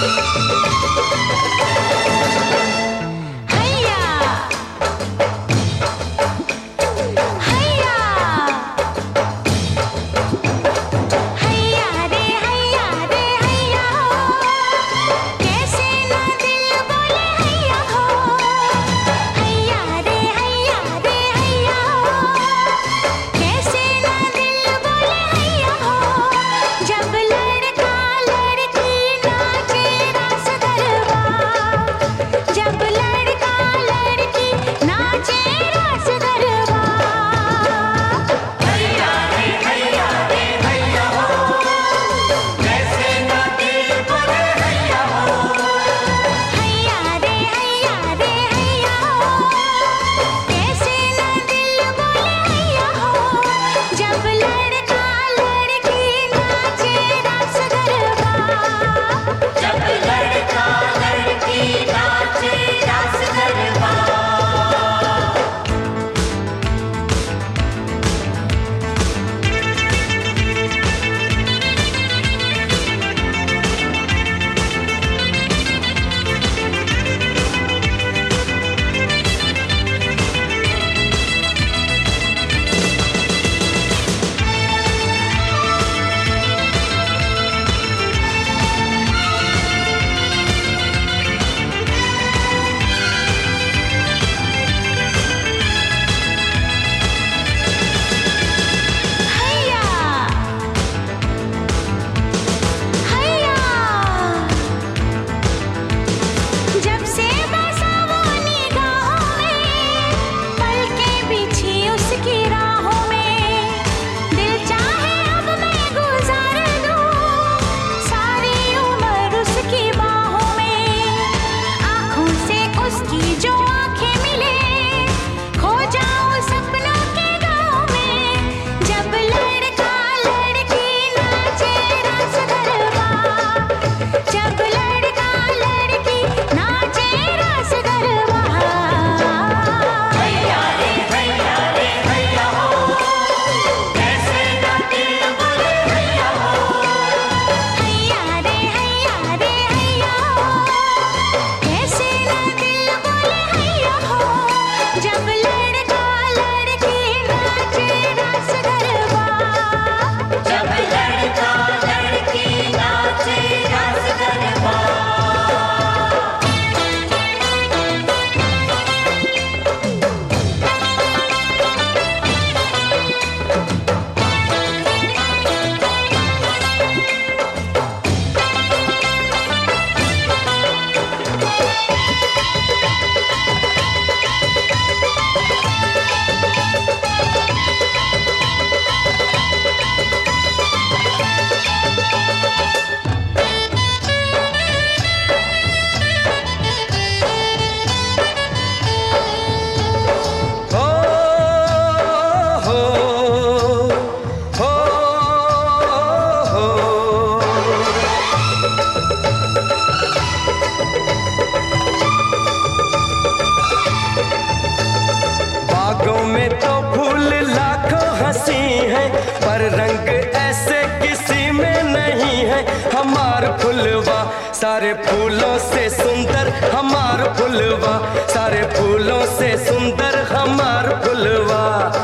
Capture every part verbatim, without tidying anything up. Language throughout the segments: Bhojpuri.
सारे फूलों से सुंदर हमार फुलवा, सारे फूलों से सुंदर हमार फुलवा।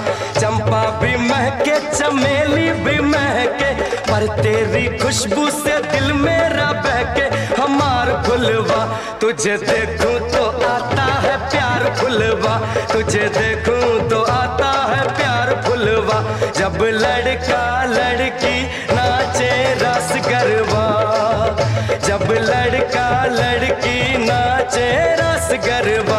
चंपा भी महके चमेली भी महके, पर तेरी खुशबू से दिल मेरा बहके। हमार फुलवा तुझे देखूं तो आता है प्यार फुलवा, तुझे देखूं तो आता है प्यार फुलवा। जब लड़का लड़की नाचे रस गरबा, जब लड़का लड़की नाचे रस गरबा।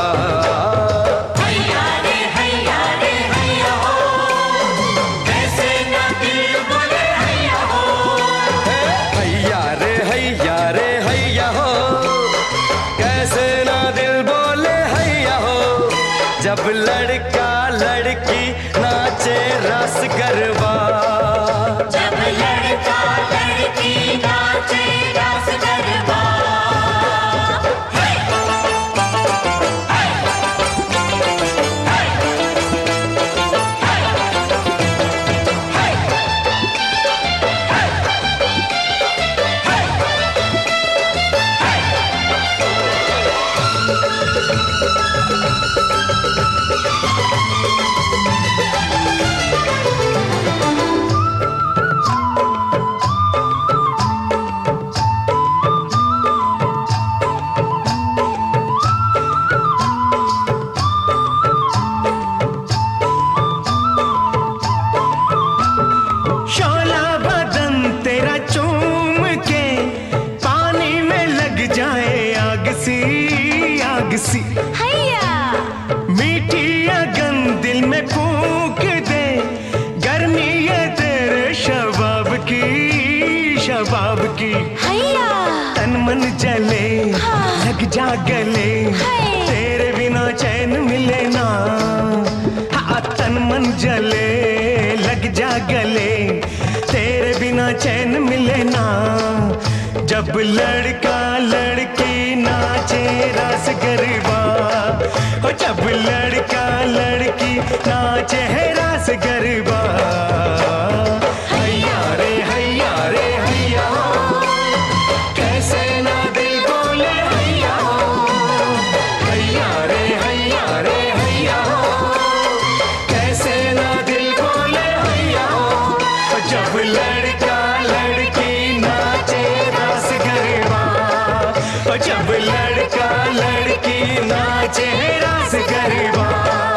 हैया रे हैया रे हैया हो, कैसे ना दिल बोले हैया हो। हैया रे हैया रे हैया हो, कैसे ना दिल बोले हैया हो। जब लड़का लड़की नाचे रस गरबा, जब लड़का लड़की नाचे रस गरबा। सी आग सी हैया मीठी अगन दिल में फूंक दे, गर्मी है तेरे शबाब की, शबाब की। हैया तन मन जले हाँ। लग जा गले, हाय। तेरे बिना चैन मिले ना। हाँ, तन मन जले लग जा गले, तेरे बिना चैन मिले ना। जब लड़का लड़की नाचे रास गरबा, हो जब लड़का लड़की नाचे है रास गरबा। हैया रे हैया रे हैया, कैसे ना दिल बोले हैया। हैया रे हैया रे हैया, कैसे ना दिल बोले हैया। जब लड़का लड़की नाचे रास गरबा, जब लड़का लड़की नाचे रास गरबा।